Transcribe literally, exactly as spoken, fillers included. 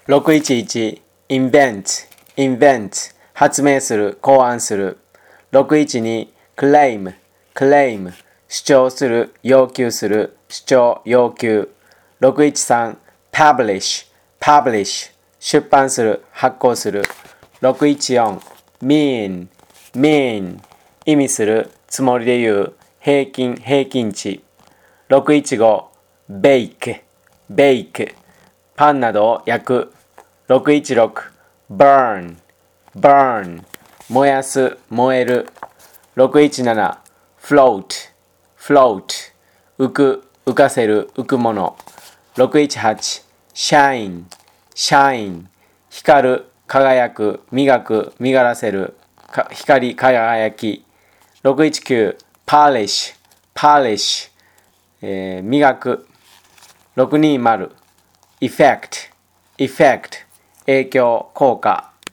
ろくいちいち invent invent 発明する考案する。ろくいちに claim claim 主張する要求する主張要求。ろくいちさん publish publish 出版する発行する。ろくいちよん mean mean 意味するつもりで言う平均平均値。ろくいちご bake bake パンなどを焼く。ろくいちろく burn burn 燃やす燃える。ろくいちなな float float 浮く浮かせる浮くもの。ろくいちはち shine shine 光る輝く磨く磨らせる光り輝き。ろくいちきゅう polish polish、えー、磨く。ろくにーまる effect effect 影響効果。